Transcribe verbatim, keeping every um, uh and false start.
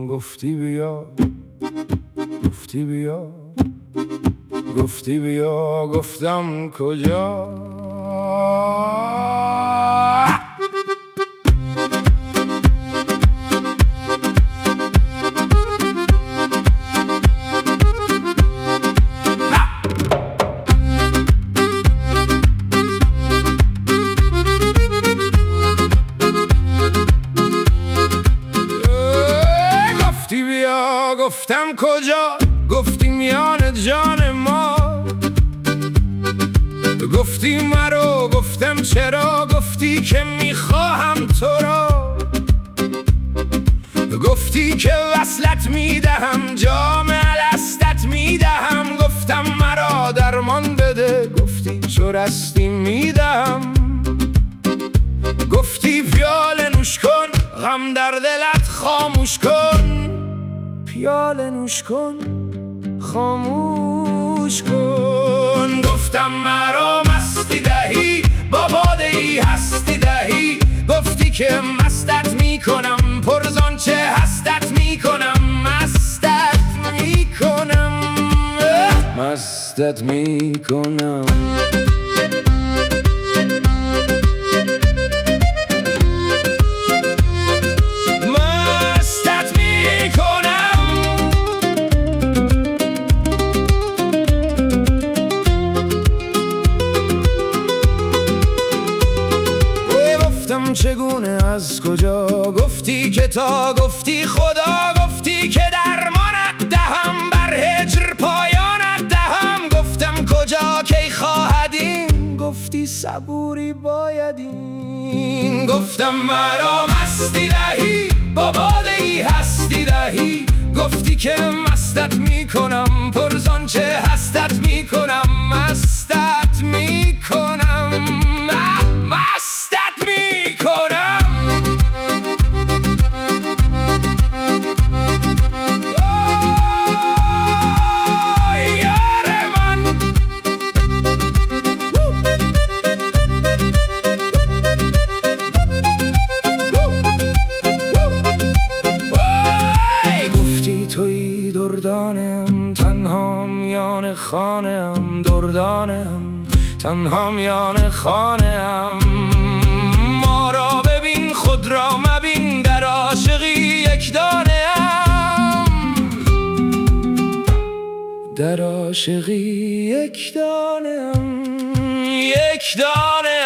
گفتی بیا، گفتی بیا، گفتی بیا، گفتم کجا. گفتی بیا، گفتم کجا، گفتی میان جان ما. گفتی مرو، گفتم چرا، گفتی که میخواهم تو را. گفتی که وصلت میدهم، جام الستت میدهم. گفتم مرا درمان بده، گفتی چو رستی میدهم. گفتی پیاله نوش کن، غم در دلت خاموش کن. پیاله نوش کن، خاموش کن. گفتم مرا مستی دهی، با باده ای هستی دهی. گفتی که مستت میکنم، پرزان چه هستت میکنم. مستت میکنم، مستت میکنم. چگونه از کجا، گفتی که تا، گفتی خدا. گفتی که درمانت دهم، بر هجر پایانت دهم. گفتم کجا کی خواهدین، گفتی صبوری بایدین. گفتم مرا مستی دهی، با باده ای هستی دهی. گفتی که مستت میکنم، پرزان چه هستت میکنم. مستت میکنم، مستت میکنم. یار من گفتی توی دردانم، تنها میان خانم. دردانم تنها میان خانم. ما را ببین، خود را مبین، در عاشقی یک دانه ام. در عاشقی یک دانه ام، یک دانه